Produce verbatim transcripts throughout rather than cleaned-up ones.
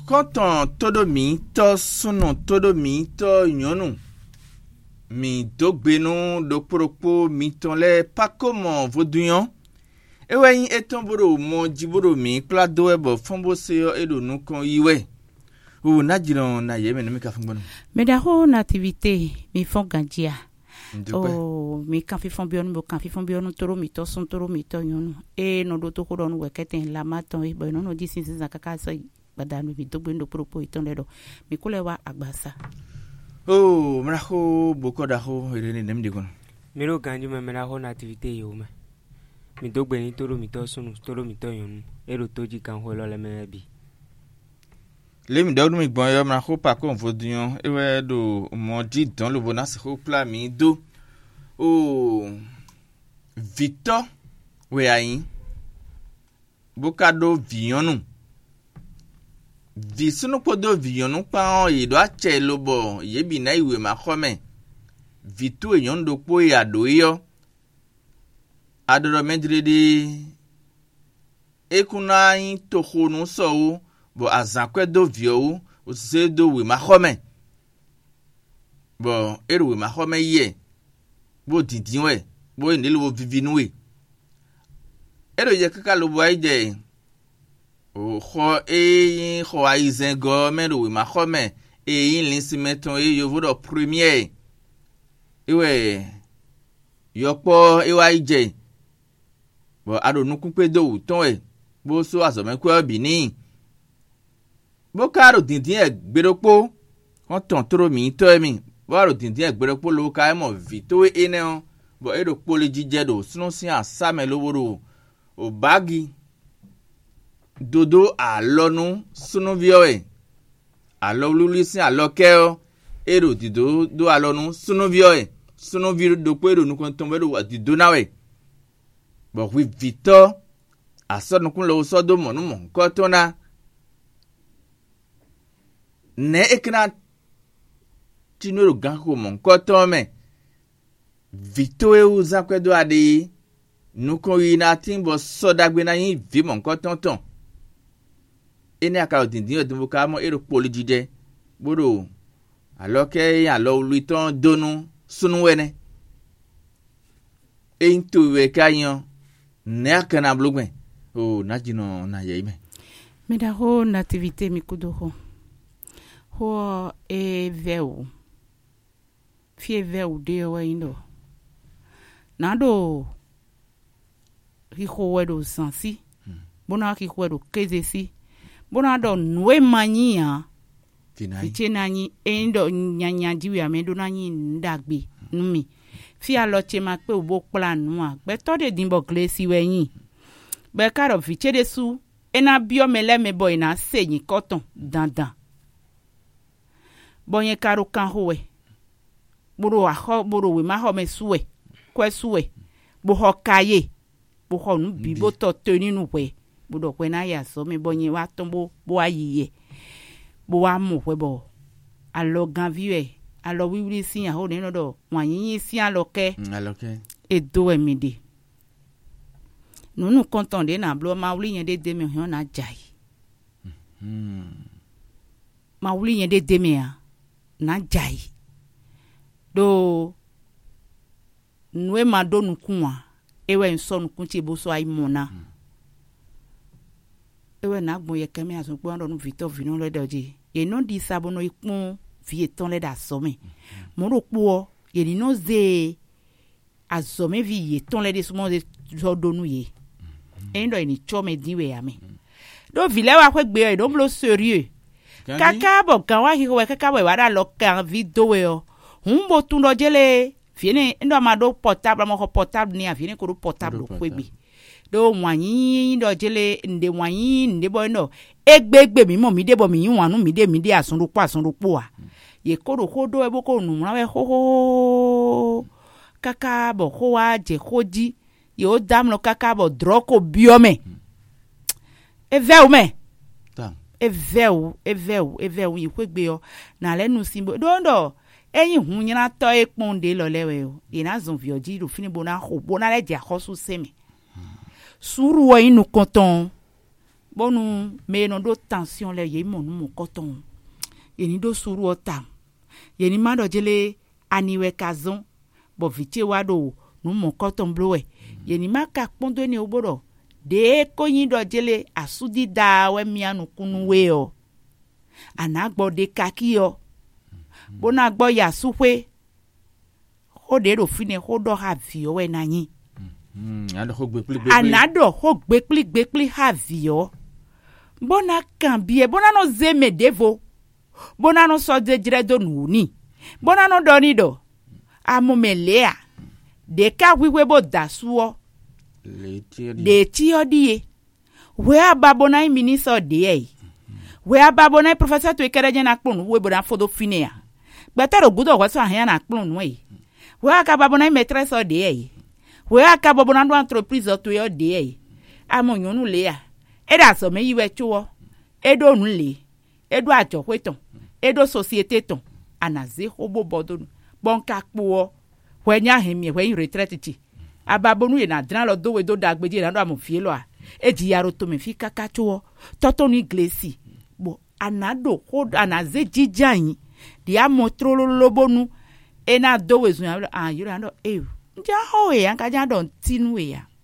Quand todo mi to sunu todo mi to nyonu mi dogbenu do propos mi ton le pas comment voduyon ewe yin eton boro mo jiboro mi plado ebo fombo seyo edo nu kon yiwe o na jiron na yeme na mi ka fungbonu me da ho nativité mi fon ganjia oh mi kan fi fon bionu mo kan fi fon bionu toro mi to sun toro mi to nyonu e no do to ko don weketen la maton e bo no no di sin sin zakaka so badanu mi dogbenu propos iton ledo mi kulewa agbasa. Oh, meraho boko daho irene nem digon. Mero ganju me meraho na activité yo me. Mi dogbe ni toro mi to sunu toro mi to yonu. Ero toji kan ho lo le me bi. Le mi dognu mi gbon yo meraho pa ko vodun ewe do mo di don lo bona se ho pla mi do. Oh, Victor we ayin. Bokado vionu. Vi sunu podo vionu pa on ido ache lobo yebi na iwe ma khome vitu eyon do po ya do yo adoro medrede ekuna yin to khonu so bo azankwe do vio o se do we ma khome bo eru we ma khome ye bo didin we bo ni lo vivinu we eru ye kaka lobo aide o kho e kho aizen go mero we ma khome e yin linsimeton e yo vodo premier ewe yopo e wa ije bo ado nukun pe do ton e bo so asome ko bi ni bo karo dindin e gberopo won ton toro mi to emi bo aro dindin e gberopo lo ka e mo vito e ne on bo e do pole jije do sunu sin asame loworo o bagi dodo alonu sunu vioe alo lulisi alo keo ero dido do alonu sunu vioe sunu vir do po ero nu kon tombe do dido nawe bo wi vito asonu kun lo so do monu mon ko tona ne ekna tinoro ganko mon ko tome vito e uza kwedo ade nu kon ina timbo so dagbe na yin vi mon ko tonton ene aka odindin odun ka mo ero poli jide boro aloke ya lo luiton donu sunu wene into we kayan ne aka na blogben o na jino na ye me me da ho nativité mi kudo ho ho e veu fie veu de o indo nado hi ho wedo sansi bona ki ho wedo kezesi bona do nwe manyia fiche nanyi endo nyanya jiwi amendo nanyi ndagbe numi fi alo chema pe obo plan nwa gbe to de dimbo glesi weyin gbe karo fiche de su ena bio mele me boy na seyin cotton dandan bonye karo kan howe buru aho buru we ma ho me suwe kwe suwe bo ho kaye bo ho nu bi bo to teni nu we budo kwena ya so me bonye wa tombo bo ayiye bo wa mu we bo alo gan viwe alo wiwiri sin ya ho ni no do wanyin sin aloke aloke e do emide nunu konton de na blo ma wuli yen de demi ho na jai hmm ma wuli yen de demi ya na jai do nwe ma do nukunwa ewe nso nukun ti bo so ai mona hmm. Ewe na gbon ye kemi aso gbo ndo nu Victor vino le doji e no di sabono ipon vie ton le da some mo ro po ye ni no ze azome vie ton le de sumo de do nu ye e ndo ni chome diwe ya me do vile wa kwe gbe e do blo sérieux kaka bo kan wa hi we kaka we wa da lo kan video we o humbo tun do jele fiene ndo ma do portable mo ko portable ni afiene ko do portable ko gbe do wanyin do jele nde wanyin nde boy no egbegbe mi mo mi de bo mi yin wanu mi de mi de asunru pa asunru po a ye koro ko do e bo ko nu rawe ho ho kaka bo ho wa je hoji ye o dam no kaka bo droko biome e veu me ta e veu e veu e veu yi kwegbe yo na lenu simbo do ndo eyin hun yin to e ponde lo lewe o ina zon vioji do fini bona ho bona le dia khosu seme suru wa inu konton bonu me no do tension le ye mo nu koton ye ni do suru otam ye ni ma do jele aniwe kazon bo vite wa do nu mo koton blowe ye ni ma ka pondo ni obodo de ko yin do jele asudi da we mianu kunu we o anagbo de kaki o bona gbo ya supe o de ro fine ho do ha vi o we na yin mm ado ho gbe pli gbe anado ho gbe pli gbe pli ha vi o bona kan bie bona no zeme devo bona no so de jire do nuni bona no do ni do amomelea de ka wiwe bo dasuo le ti de ti odie we ababona minister de e we ababona professor to ikere na kpon we bo na fodo finia gbetaro gudo wa so ahan na kpon we we akababona maîtresse de e we akababona do entreprise to yo de e amonyonu le ya era so me yiwe chuo edo nule edo ajo kweton edo societe ton anaze hobo bodon bonka kpo wenya hemie when retreat ti ababonu ye na dran lo do we do dagbeje na do amofie lo a eji yaro to me fi kaka chuo toto ni glesi bo anado ho anaze jijan di amotrolo lobonu ena do we zun ah yura ndo e nja ho e an ka ja don tinu e ya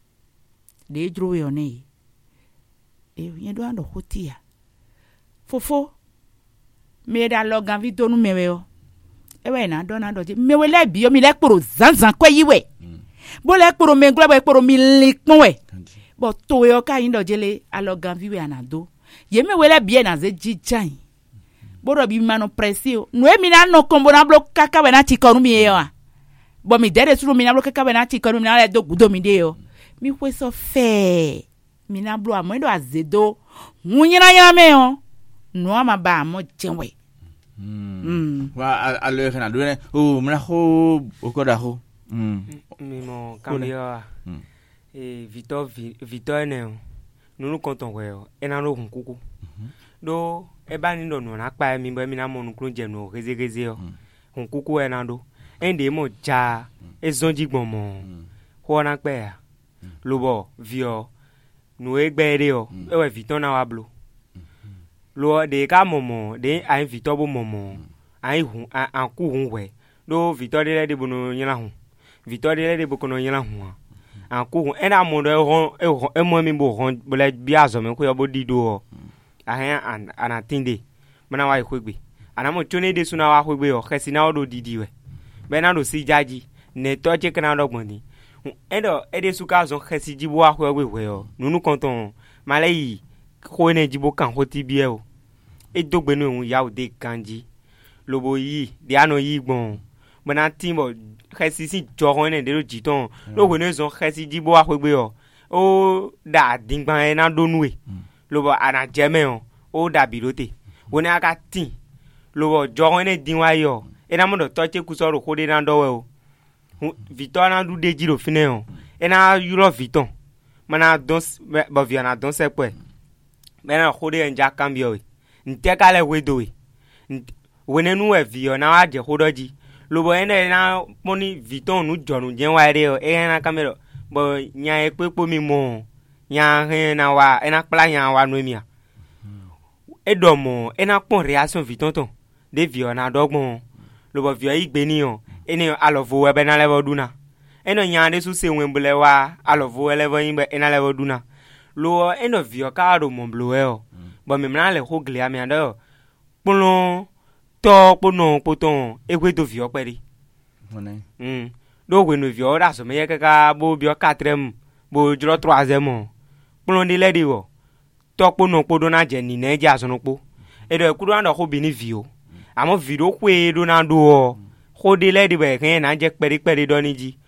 de dro we oni e yen do ando hotia fofo me da lo gan vi donu mewe o ewe na do na do je mewe le bi o mi le poro zanzan kwe yiwe bo le poro me nglo bo poro mi likpon we bo to we o ka yin do jele alo gan vi we anado ye mewe le bi na ze jijan bo ro bi manu presi o no e mi na no kombo na blo kaka we na chikonu mi e o bo mi dere suru mi na blo kaka we na chikonu mi na le do gudo mi de o mi kwe so fe mi na blo amodo azedo munyina yame o no ama ba mo jenwe mm wa alo kana do ne o mna ho okoda ho mm mi mo cambio e Victor Victor ne nunu konton we o ena ro hun kuku do e ba ni do no na pa mi bo mi na mo nu kru je no geze geze o hun kuku ena do ende mo ja e zonji gbon mo ho na pe ya lobo vio nu egbere o e we Victor na wa blo lo de ka momo de ai Victor bo momo ai hu an ku hu we do Victor de de bo no yira hu Victor de de bo ko no yira hu an ku hu e na mo do e e mo mi bo hon bo le bi azo me ko yo bo dido o ahan an an atinde mana wa ikwegbe ana mo tune de suna wa kwegbe o khesi na do didi we be na do si jaji ne to che kana do gbon ni e do e de suka zo khesi jibo wa kwegbe we o nunu konton malai ko ne jibo kan hoti bi e o e dogbe no ya o de kanji lobo yi de ano yi gbon bana timbo khesi si joron ne de lo jiton lo ko ne zo khesi jibo wa kwegbe o o da dingban e na do nuwe lobo ana jeme o o da birote woni aka tin lobo joron ne dinwa yo e na mo do toche kusoro ko de na do we o Victor na du de jiro fine o e na euro Victor mana don ba viana don se pe mena khode nja kambio we nte kale wedo we wenenu e vio na aje khodoji lobo ene na moni Victor nu jonu je wa re o e na kamero bo nya e pepo mi mo nya he na wa e na pla nya wa no mi a e do mo e na pon reaction Victor ton de vio na dogbon lobo vio igbe ni o ene alovo we be na level duna eno nya de su se wembele wa alovo level yin be na level duna lo eno vio ka ro mo blo e o bo mi mna le ho gle ami ando polo to pono poton egwe do vio peri wona mm do we no vio da so me ka bo bio quatrième bo jro troisième polo ni le di wo to pono podo na je ni na ja so no po e do ku do ando ho bi ni vio amo video kwe do na do o ho de le di be ken na je peri peri do ni ji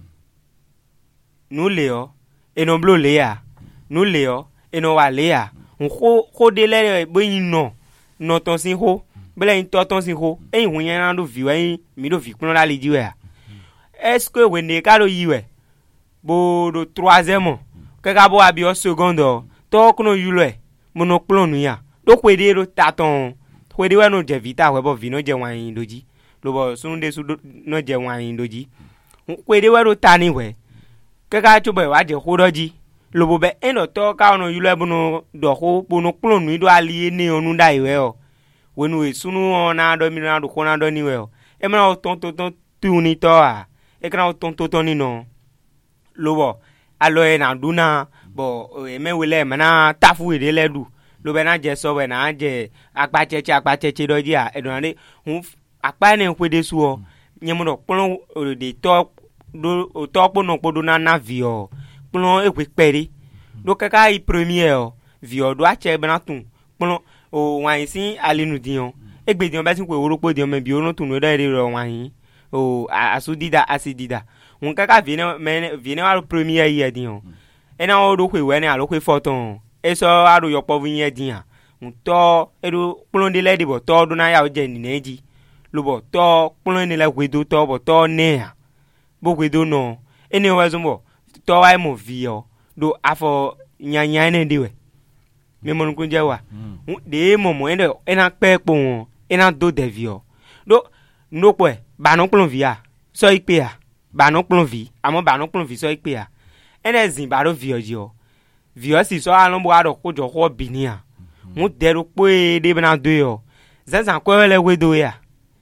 nu le o eno blo le ya nu le o eno wa le ya nko ko de le bo yin no no ton sin ho bele yin to ton sin ho e hun yan na do vi we mi do vi kun la le ji we est-ce que we ne ka do yi we bo do troisième ke ka bo abi o seconde to kuno yu le mo no plonu ya do ko de ro ta ton ko de we no je vita we bo vi no je wan yin doji lo bo sunu de su no je wan yin doji ko de we ro ta ni we ke ka chu be wa je ho doji lobo be eno to ka ono yule bono do ko bono klonu do ali ni onu dai we o wenu e sunu ona do mi na do ko na do ni we o e ma o ton ton ton tu ni to a e kana o ton ton ton ni no lobo alo e na du na bo e me wele ma na tafu e de le du lo be na je so we na je agba cheche agba cheche do ji a e do na de hun apa ne kwe de su o nyemo do pon de to do o to pon no podo na na vi o pon e kwe pere do kaka i premier o vi o do a che bena tun pon o wan sin alinu dion e gbe dion ba sin kwe oropo dion me bi o no tun no da ere ro wan yin o asudida asidida un kaka vi ne me vi ne wa premier yi dion e na o do kwe we ne alo kwe foton e so aro yo po vi yin dian un to e do pon de le de bo to do na ya o je ni neji lobo to pon ni la gwedo to bo to ne bo gwedo no eni wa zumbo to wa mo vi o do afo nyanya ne diwe me mon kun jewa de mo mo ene ena pe po won ena do de vi o do no po e ba no plon vi a so ipe a ba no plon vi amo ba no plon vi so ipe a ene zin ba ro vi o ji o vi o si so alon bo ado ko jo ko bi ni a mo de ro po e de bena do yo zan ko le gwedo ya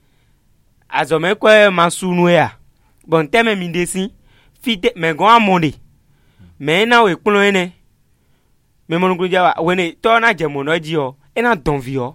azome kwa masunu ya bon teme mi desi fite me go amonde me na we kplo ene me monu gruja wa wene to na jemo no ji o ena don vi o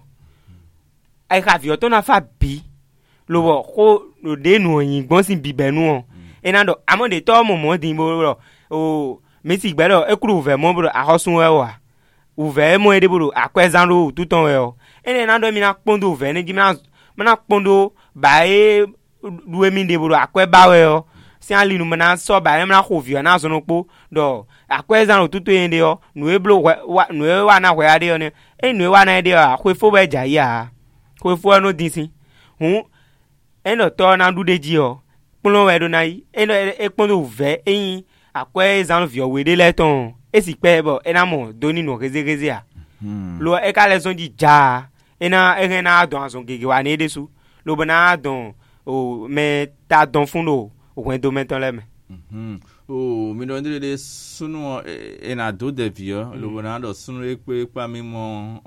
ai ka vi o to na fa bi lo wo ko lo de nu oyin gbon sin bi benu o ena do amonde to mo mo din bo o me si gbe do e kuru ve mo bro ahosun we wa uve mo e de bro akwezan ro tuton we o ene na do mi na pondo ve ne ji na mana pondo bae duwe mi de buru akwe bawe o si ali nu mana so bae mana hovio na so no po do akwe zan otutu ende o nu e blo wa nu e wa na hwe ade o ne e nu e wa na ade o akwe fo ba ja ya akwe fo no dinsin hu eno to na du de ji o polo we do na yi eno e pondo ve eyin akwe zan vio we de le ton e si pe bo e na mo do ni no geze geze a lo e ka le son ji ja ena ena na don ason gege wa ne desu lo bana don o me ta don fundo o wen do meton le me mhm o mi no ndire de sunu ena do de vio lo bana do sunu e pe pa mi mo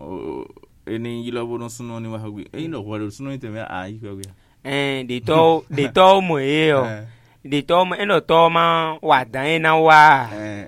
eni yilo bo sunu ni wa hagwi e no wa sunu te me a yi hagwi eh de to de to mo e o de to mo eno to ma wa dan ena wa eh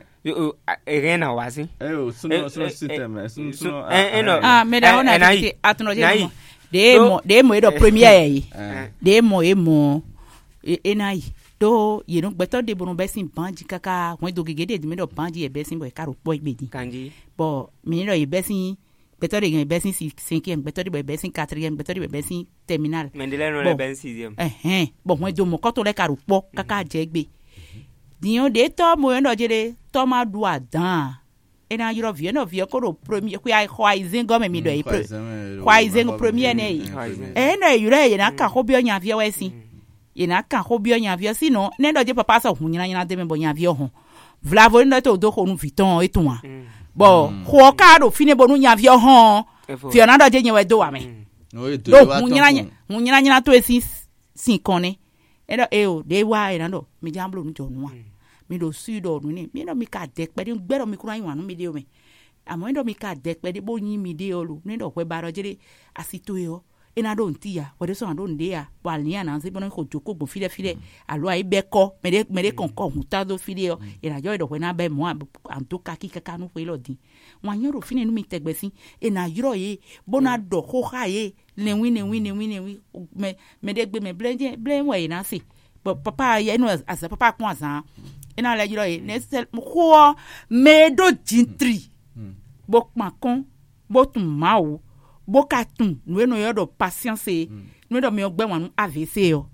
e na wa si eh o sunu sunu system sunu sunu eh no ah me da ona ti atuno je mo de mo de mo do premier yi de mo e mo e na yi do ye no gbeto de bono besin banji kaka won do gegede de me do banji e besin bo e karo po igbedi kanji bo mi no e besin gbeto de gen besin cinquième gbeto de besin quatrième gbeto de besin terminal mendele no le besin sixième eh eh bo won do mo ko to le karo po kaka je gbe dion de to mo no jere to ma du adan ena yoro vie no vie ko do premier ku ai khwai zingo me mi do e khwai zingo premier ne e no yure ye na ka ko bi onya vie wesi ye na ka ko bi onya vie sino ne do je papa so hunyina nyina de me bo nya vie ho vlavo no to do ko nu viton e to wa bo ko ka do fine bo nu nya vie ho vie na do je nyewe do wa me do hunyina hunyina nyina to esi sin kone e do e o de wa e na do mi jamblo nu jo nu wa mi do su do nu ni mi no mi ka de pe de gbero mi kura yin wa nu mi de o me amo ndo mi ka de pe de bo yin mi de o lu ni do pe baro jere asito yo ina do ntia o de so ando nde ya wa ni ana se bono ko joko gbon file file alo ai be ko me de me de kon ko hun ta do file o ina jo do we na be mo an to ka ki kaka nu pe lo din wa yin ro fine nu mi tegbe sin ina yiro ye bona do ko ha ye le wi ne wi ne wi ne wi me me de gbe me blend blend we na si papa ye no as papa kon asan ina le yiro ye ne sel ko me do jintri bo pa kon bo tun mawo bo ka tun nu no yo do patience nu do mi ogbe wan A V C yo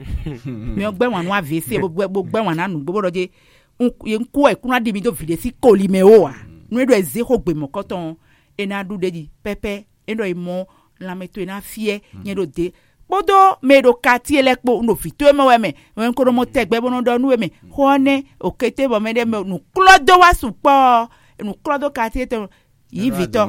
mi ogbe wan A V C bo bo gbe wan anu bo do je nku e kuna di mi do vide si koli me o wa nu do eze ko gbe mo koton ina du deji pepe endo imo la meto ina fie nye do de bodo me do kati elekpo no fito me we me wen ko mo tegbe bo no do nu we me ho ne okete bo me de me nu klodo wa supo nu klodo kati te yi vito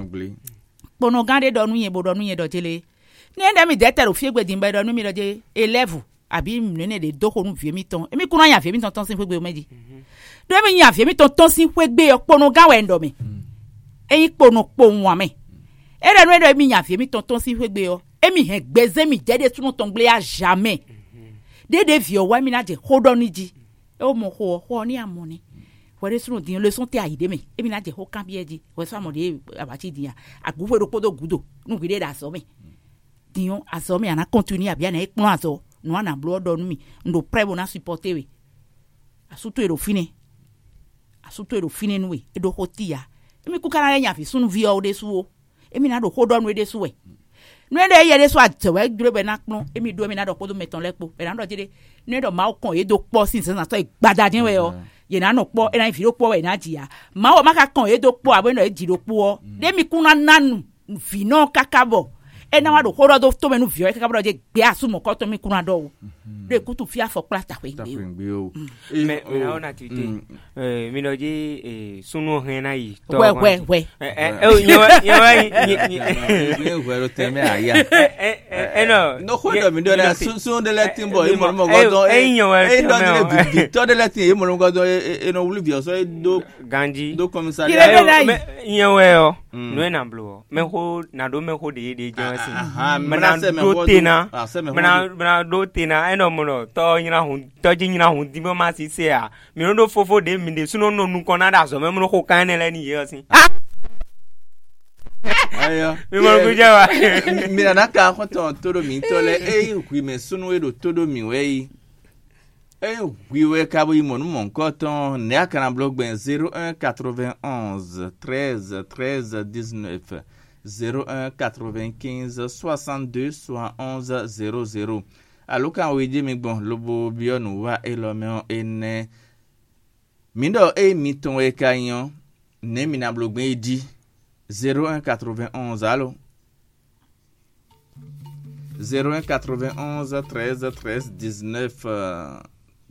bono gande do nu yen bo do nu yen do tele ni ende mi de tero fie gbedin be do nu mi do je eleven abi nene de do honu vie mi ton emi kuna ya vie mi ton ton sin fegbe o meji do emi ya vie mi ton ton sin fegbe opono gawe ndo mi eyin pono po nwa mi ere no ere emi ya vie mi ton ton sin fegbe o emi he gbeze mi jede tunu ton gble a jamais dede vie o wa mi na je hold on ji e o mo ho ho ni amoni wẹ́rẹ́ sunu diyan le sọ́n tẹ àyídé mi ebi na jẹ ho kan bi ẹji wẹ́ sọ àmọ̀dé àbàtì diyan àgbófó edo kpọ́dọ̀ gudo nùgbìdé dà sọ mi diyan azọ mi àná kọ́ntínú àbí àná ekplọ́n azọ nù àná blọ́ dọ̀ nù mi ndo prẹ́ bo na supporté we asuto ero fine asuto ero fine nu we edo ho ti ya emi kú kára yẹn àfi sunu vi ọ de su o emi na do ho dọ̀ nu de su we nu ede yẹ de su àtẹwẹ́ dúró bẹ́ẹ̀ na kplọ́n emi do emi na do kpọ́dọ̀ mẹ́tàn lẹ́kpọ́ bẹ́ẹ̀ na dọ̀ jẹ́ de nu ede ma kàn edo kpọ́ sí nsẹ́nsẹ́ àtọ́ ìgbadadín wẹ̀ ọ ye na no po e na fi ro po we na jia ma o maka kan e do po abo no e ji ro po de mi kuna nanu fi no kakabo e na wa do horo do to me nu vi o kakabo je gbe asumo ko to mi kuna do de kutu fi afo plata we gbe o me me na ona ti te eh mi no je eh sunu hen na yi to we we we eh eh yo yo ni we ro te me aya eh no no hodo mi do na sunu de letin boy mo mo godo eh eh do de to de letin e mo mo godo e no wulu vi o so do ganji do commissariat yen we o no na blo me ho na do me ho de de je si me na do tena me na me na do tena e no mo no to nyina hun to ji nyina hun di mo ma si se a me no do fofo de mi de suno no nu ko na da so me mo ho kan ne le ni ye si ayo mi mo ku jawa mi na ka ko to todo mi to le e ku me sunu we do todo mi we e wi we ka bo mo nu mon ko ton ne akana blog ben zéro un quatre-vingt-onze treize treize dix-neuf zéro un quatre-vingt-quinze soixante-deux soixante-onze zéro zéro aluka we je mi gbon lobo bionu wa e lo me ene mi do e mi ton e kayan ne mi na blog ben di zéro un quatre-vingt-onze allo zéro un quatre-vingt-onze treize treize dix-neuf euh...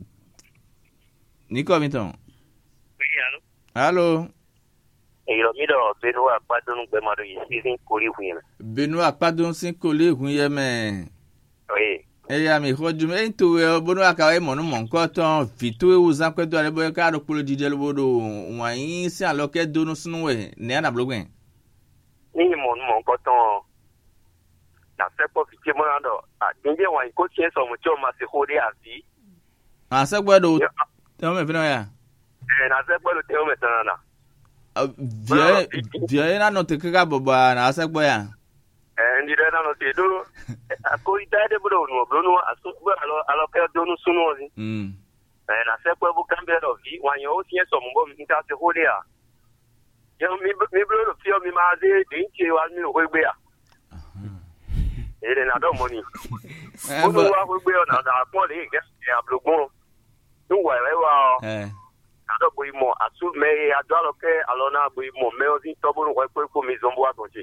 Nico Vinton. Oui, allô. Allô. Et le mido Benoît pardon be maro yi koli hunyeme. Benoît pardon sin koli hunyeme. Oui. E ya mi hoju me ntu we Benoît ka we monu mon ko ton fitu e uzan kwe do ale boy ka do polo dije lo bodo wan yin si aloke do no sunu we ne na blogwen. Ni monu mon ko ton na se po fitie mo na do a dinje wan ko tie so mo cho ma se hode afi. Ah se gbo do te me fina ya. Eh na se gbo do te o me tan na. Vie vie na no te ka boba na se gbo ya. Eh ndi na no te do ko ita de bro no bro no aso gbo alo alo ke do no sunu ozi. Mm. Eh na se gbo bu kambe do vi wan yo tie so mo mi ta se hode a. Yo mi mi bro do fi o mi ma de dinche wa mi ho gbe ya. Ere na do money. Mo do wa gbe o na da pon le ge ya blogbon. Nu wa we wa. Eh. Na do bo imo asu me ado alo ke alona bo imo me o din to bo wa pe ko mi zombo atonje.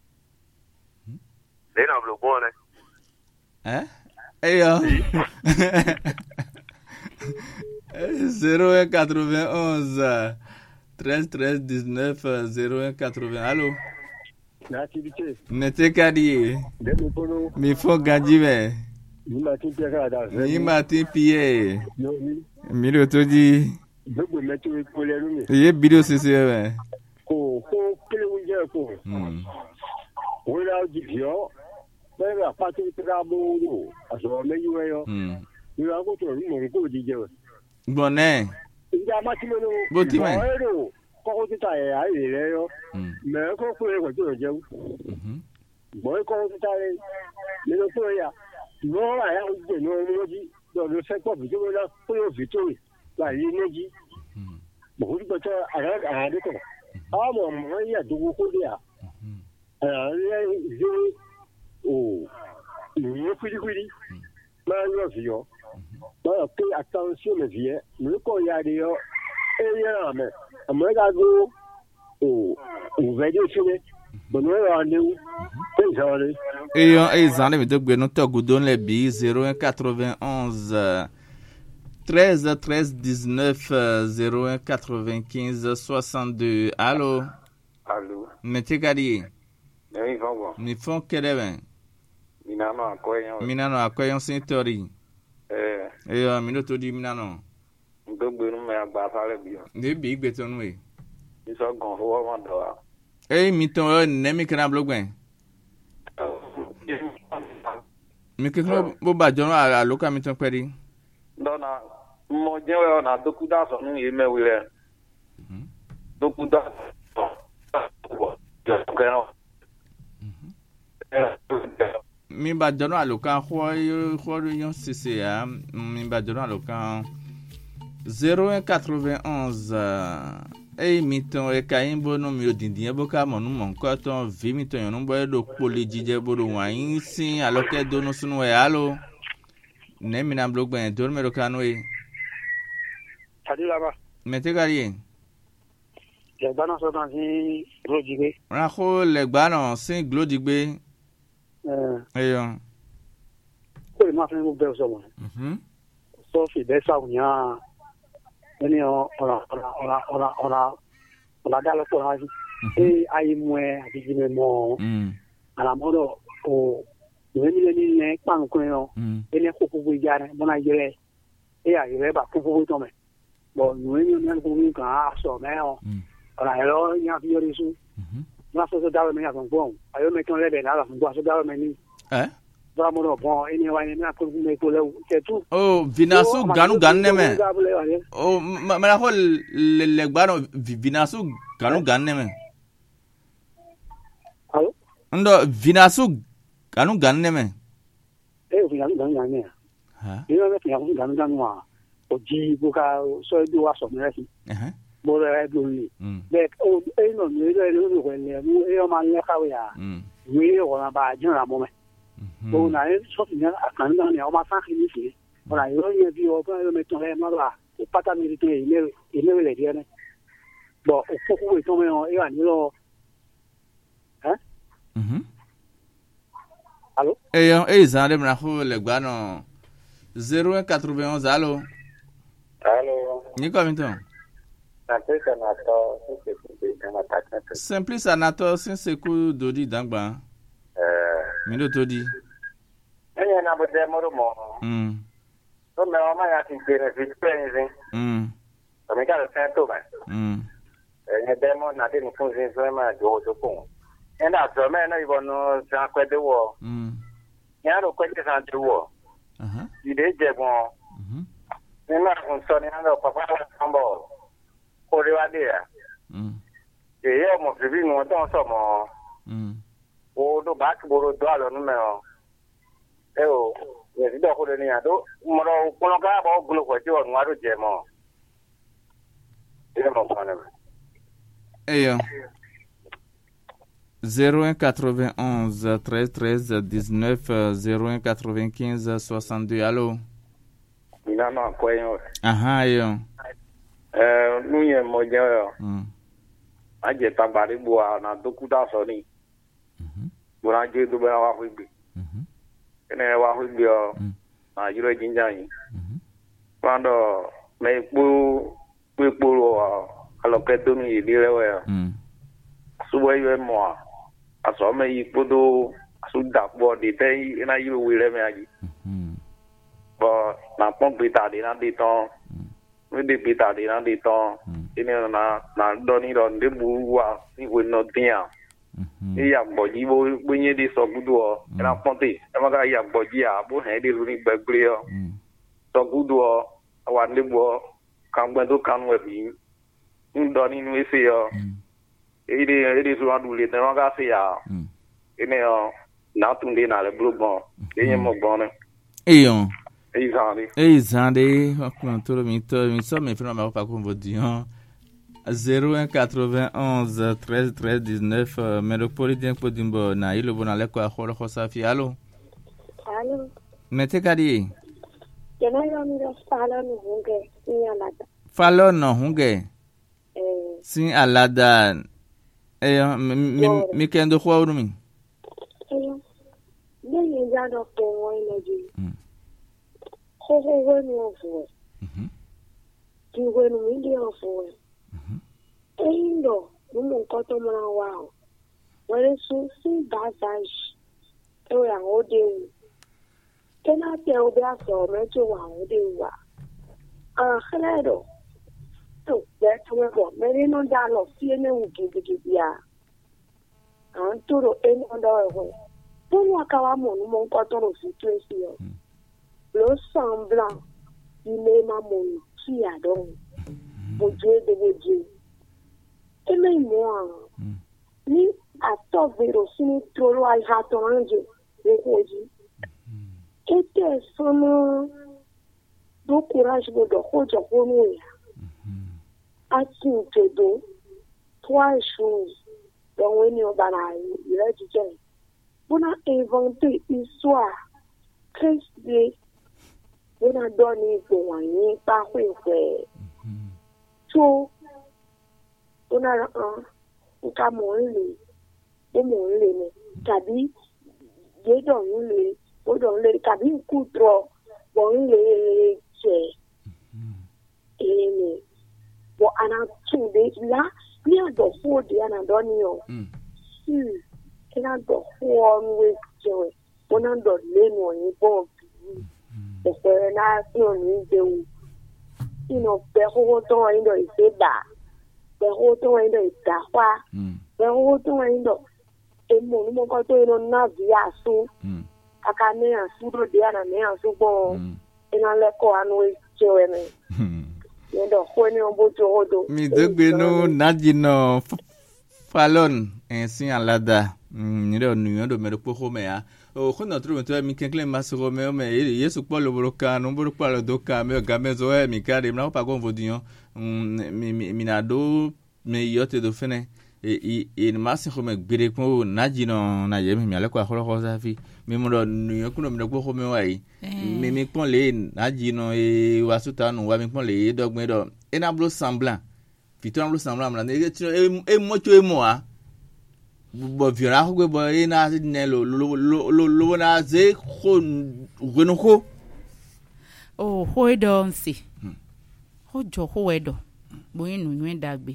Le na blogbon ne. Eh? Eh yo. zéro un quatre-vingt-onze treize treize dix-neuf zéro un quatre-vingts. Allô? L'activité. Nete kadi. Mi fo ganji me. Ni Martin Pierre da. Ni Martin Pierre. Mi lo to di. Gbogbo meto ko le rumi. Ye video sisi me. Ko ko kele unje ko. Mm. Wala di bio. Bẹ́ẹ̀ pàtó ìtura bóòrò àsọ̀rọ̀ méjì wẹ́yọ. Ìrọ̀ àkótó ìmọ̀ nǹkó jíjẹ wẹ̀. Gbọ̀nẹ́. Ìjà mákìmọ́nù. Bó ti mẹ́. Ìmọ̀ ẹ̀rọ kọ́kọ́ títà ẹ̀yà èrè rẹ̀ yọ. Mẹ̀rẹ̀ kọ́ fún ẹ̀kọ́ tó jẹun. Ìgbọ̀n kọ́kọ́ títà rẹ̀ nínú fún ẹ̀yà. Ìwọ́n rà yà ń gbè ní ọmọ méjì lọ́dún sẹ́pọ̀ fi tó wọ́n náà fún yóò fi tó rè láyé méjì. Bọ̀kútù pẹ̀tọ́ àràdékọ̀. Àwọn ọmọ yà dógó kó dé à. Àràdé oh, nous fouille maintenant vieux dans que attention mais vieux nous qu'on y a des et là mais à moi là go oh on va dire c'est bon on est où c'est ça là et on est en train de gagner notre goudon les billes zéro un quatre-vingt-onze treize treize dix-neuf zéro un quatre-vingt-quinze soixante-deux. Allô? Allô? Mettez gadi. Oui, bon. Ni font quel est Minano akoyon. Minano akoyon sintori. Eyo mi no to di mi na no. Gbogbo nu me agba sare bi. De bi gbe to nu we. Iso gan fo mo do. Eh mi to ne mi kana blogben. Mi ke ko bo ba jono ala loka mi ton pedi. Dona mo jewe na dokuda so nu yeme wire. Mhm. Dokuda. Mi ba jono aloka ho ho yon cc ya mi ba jono aloka zéro un quatre-vingt-onze e mi ton e ka imbo no mi odindin e boka mo nu mo ko ton vi mi ton yon bo e do pole jije bo do wan yin sin aloke do no sunu e alo ne mi na blog ben do me ro kanu e Tadi laba mete gari le bana so dan si glodigbe ra ko le gba na sin glodigbe eh eyo ko ma fe mo be so mo mhm so fi be sa unya eni o ora ora ora ora ora ora da lo ko ha si e ai mwe ati ji me mo mm ala modo o ni ni ni ne pan ko yo eni ko ko bu jare mo na jere e ya jere ba ko ko to me bo ni ni ni ko ni ka so me o ora ero nya fi ori su mhm na so so da me ya kon bon ayo me ton le be na la fun bo so da me ni eh Vamos no bon ini wa ni na ko me ko le c'est tout oh vinasu ganu ganne me oh ma la ko le le gbano vinasu ganu ganne me allo ndo vinasu ganu ganne me eh vinasu ganu ganne ha ino me vinasu ganu ganu wa o ji buka so do wa so me si eh bo le do ni be o e no ni le le ko le mu e o ma ni ka wa ya ni o na ba jin ra mo me bon na e so ni akan na ni o ma fa ni si ora yo ye bi o ba me to le ma la o pata mi ri ni ni le di ne bo o ko ko to me o e ani lo hein mhm allo eh yo eh za le na ko le gba no zéro un quatre-vingt-onze allo allo ni ko mi ton Simplice anato sin se na ta Simplice anato sin se ku dodi dangba mi do to di enye na bo de moro mo mm so me o ma ya tin kere fi penzi mm so me ka se to ba mm enye de mo na de ni fun sin so ma do to kun ena so me na ibo no sa kwe de wo mm ya ro kwe de sa de wo aha ide je gon mhm ni na kun so ni na papa la sambo ko re wa de ya mm e yo mo fi bi mo ton so mo mm o do ba ki boro do alo nu me o e o ye di do ko de ni ado mo ro ko no ka ba o gulo ko ti o nu aro je mo e mo ko na eyo zéro un quatre-vingt-onze treize treize dix-neuf zéro un quatre-vingt-quinze soixante-deux allo ina na ko yo aha eyo eh nu ye mo je yo mm aje ta bari bo na dokuda so ni bora je do ba wa hu bi mhm ene wa hu bi o na yiro jinja yi mhm kwando me pu pu pu ro alo ke do ni bi le we mm suwe yo mo aso me yi podo asu da bo de te ina yiro we le me aji mhm bo na pon bi ta de na de ton we de bi ta de na de ton ine na na do ni do de bu wa ni we no dia iya boji bo bunye di so gudu o na ponte e ma ga iya boji a bo he di lu ni gbegbre o so gudu o wa ni bo kan gbe do kan we bi ndo ni nu ese o e di e di so adu le te ma ga se ya ine o na tun de na le blo bon e yen mo bon eyo e zande e zande ko to mi to mi so me fina ma pa ko vodian zéro un quatre-vingt-onze treize treize dix-neuf Metropolitan Podimbo na ilo bona le kwa kholo khosafi allo allo mete kadi jena yo mi do falo no hunge ni alada falo no hunge eh sin alada eh mi mi kendo khwa urumi eh ni ni ja do ko wo energy mm ho ho wo ni ofo mhm ki wo ni mi di ofo Endo, mumu nkoto mwana wao. Wale su si bazaj. Ewe ya ngode. Kena te o be aso me jo wa o de wa. Ah, claro. To be to we go. Me no da lo fi ne u gibi gibi ya. An turo eni onda we. Tonu akawa mo no mo nko to ro fi to esi yo. Lo semblant. Il est ma mon qui a donc. Boje de boje. E me mo. Ni a to vero sini toro ai ha to anje. Le hoje. Ete sono do courage do do hoje ko no ya. Ati te do trois choses. Donc when you bana il a dit que on a inventé une histoire très bien. On a donné pour un pas fait. So on a un on a mon lit. Et mon lit tabi je donne le on donne le tabi coup trop bon le c'est et bon ana tout de là ni a do fo de ana donné yo hmm ina do fo we je on a do le no ni bon Pero na ni de u ino pero to indo iseda pero to indo itawa pero to indo e mo mo ko to ino na via su aka ne asu do dia na ne asu bo ina le ko anu e chewene ndo ko ni on bo to do mi dogbe no najino falon ensin alada ni do nu do me do po me ya o khona tro to mi kenkle masoro me o me yesu po lo broka no bro pa lo doka me ga me zo e mi kare na pa gon vodion mi mi na do me yote do fene e e masoro me gbere ko najino na ye mi ale kwa kholo ko safi mi mo do nu ko no mi do po me wa yi mi mi pon le najino e wasuta nu wa mi pon le dogbe do e na blo semblant fiton blo semblant na e mo cho e mo a bo viera ko bo ina ne lo lo lo lo na ze ko gno ko oh ho do nsi ho jo ho wedo bo inu nwen dagbe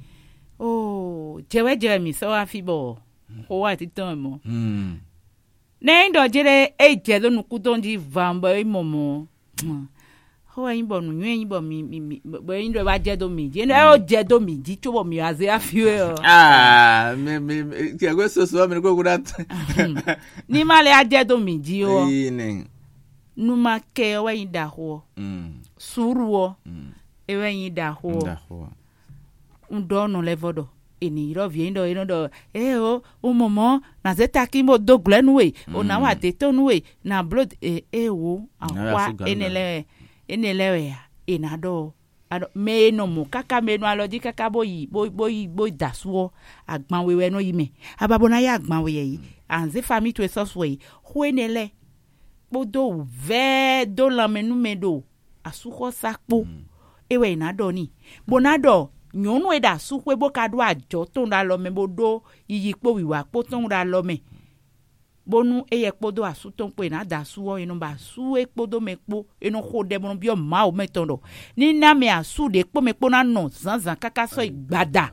oh jewe jewe mi so afi bo ho wa ti tan mo mm ne ndo jere e je do nuku don di vamba e momo ho yin bo nu nwen yin bo mi mi bo yin do wa je do mi je ne o je do mi ji cho bo mi aze afi we ah me me ti agwe so so me ko guda ni male a je do mi ji o ni nu ma ke o yin da ho mm suru o e we yin da ho da ho ndo no levodo eni ro vie ndo ino do e o o momo na zeta kimbo do glenwe o na wa te tonwe na blood e e wo akwa enele enele ya enado ado me no mo kaka me no aloji kaka boyi boy boy boy dasuo agban wewe no yime ababo na ya agban we yi anze family to soswe ho enele bodo ve do la menu medo asuko sakpo ewe enado ni bonado nyonu eda sukwe bo kadu ajo to nda lo me bodo yiyipo wiwa po to nda lo me bonu eye podo asu to pe na da suwo inu ba su epodo me po inu ko de bon bi o ma o metondo ni na me asu de po me po na no zanzan kaka so igbada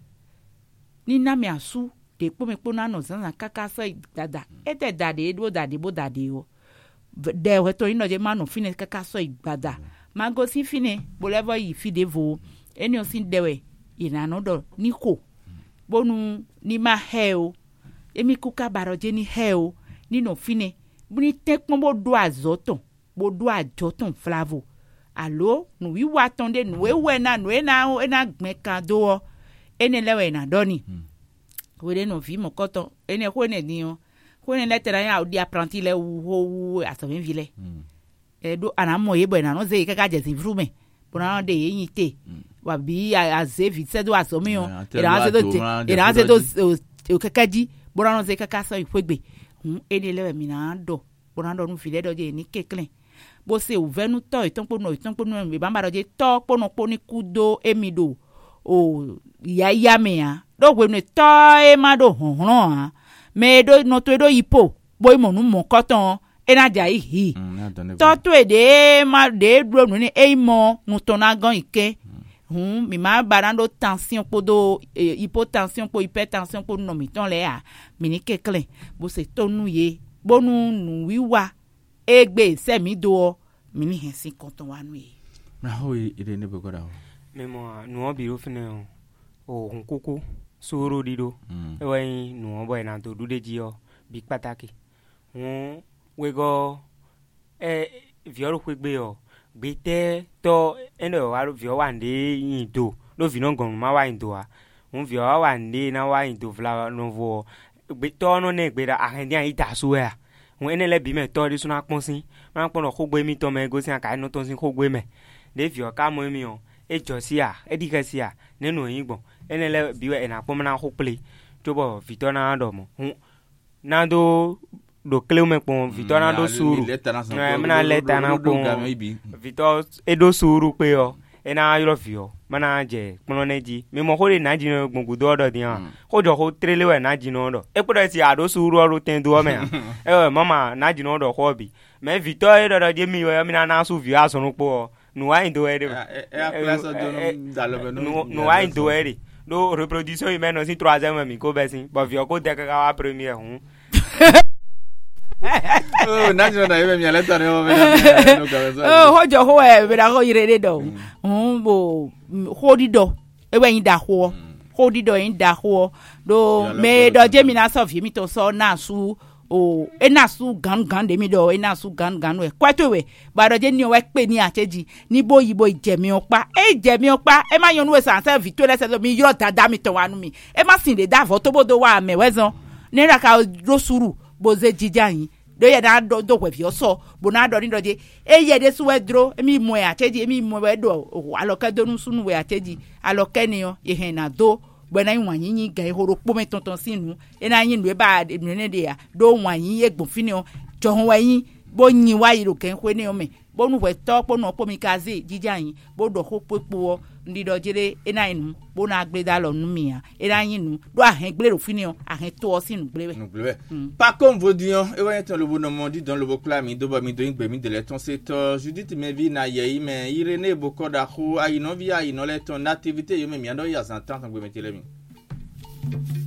ni na me asu de po me po na no zanzan kaka so igbada ete dade edo dade bo dade o de we to ino je ma no fine kaka so igbada mago si fine bo level yi fide vo eni o sin dewe ina no do niko bonu ni ma heo emi kuka baroje ni heo ni no fine buni tekpon bo do azoton bo do ajoton flavo allo nu wi wa tonde nu ewe na nu ena ena gben kan do eni lewe na doni we no fi mo koton eni ko ne ni o ko ne letera ya odi apprenti le wo aso mi vile e do ana mo ye bo na no ze kaka je sin frume bona de yin te wa bi azevi sedo asomi o era sedo era sedo o kakaji bona no ze kaka so ifegbe hun ene lewe mi na do bona do nu file do je ni keklen bo se o venu to itan po no itan po no mi ba do je to po no po ni kudo emido o ya ya me ya do gwe no to e ma do honron ha me do no to do ipo bo mo nu mo koton ena ja hi to to e de ma de dro no ni e mo nu to na gan ike hun mi ma barando tension podo eh, hypotension po hypertension po no mi ton le a mi ni keklen bo se to nu ye bonu nu wiwa egbe se mi do mi ni hen sin konton wa nu e na ho ire ne bogoda ho memo no bi ro fine o hun kuku soro dido e wa yin no boy na to dude ji o bi pataki won we go e vioro kwegbe o gbe te to eno wa vio wa nde yin do lo vi no gon ma wa yin do a won vio wa nde na wa yin do vla no vo gbe to no ne gbe da ahen dia ita so ya won ene le bi me to ri suna pon sin ma pon no ko gbe mi to me go sin aka no to sin ko gbe me de vio ka mo mi o e jo si a e di ka si a nenu yin gbon ene le bi we na pon na ko play to bo vito na do mo na do do kleu me pon vito na do suru na na leta na pon vito e do suru pe o e na yoro vio mana je pon na ji me mo ko le na ji no gbongu do do dian ko jo ko trele we na ji no do e po do si a do suru o ro ten do me e mama na ji no do ko bi me vito e do do je mi o mi na na su vio aso no po no wa ndo e e a place do no dalo no no wa ndo e do reproduction humaine aussi troisième mi ko besin bo vio ko de ka wa premier hun oh na jo na ibe mi aleta ne o me no ka oh hojo ho e be da ho ire do um bo hodi do e we yin da ho hodi do yin da ho do me do je mi na so fi mi to so na su o e na su gan gan de mi do e na su gan gan we kwa to we ba do je ni o we pe ni acheji ni bo yibo ije mi opa e je mi opa e ma yonu we san se vi to le se mi yo dada mi to wanu mi e ma sin de da vo to bodo wa me wezon ni ra ka ro suru boze jija yin do ye da do do we fi oso bo na do ni do je e ye de su we dro e mi mo e acheji e mi mo we do aloke do nu sunu we acheji aloke ni o e hen na do gbena yin wanyin yin ga ihoro po me tonton sinu e na yin we ba de ne de ya do wanyin egbon fini o jo hon wayin bo yin wa iro ken kwe ni o me bo nu we to po no po mi kaze jija yin bo do ho popo o ndi do jere e na inu bo na gbe da lo nu mi ya e na yin nu do ahen gbe ro fini o ahen to o sinu gbe we gbe pa comme vodion e wa ton le bonhomme dit dans le vocla mi do ba mi do yin gbe mi de le ton c'est Judith me vi na ye me Irene Bokoda ko ayi no vi ayi no le ton activité yo me mi ando ya san tan gbe mi tele mi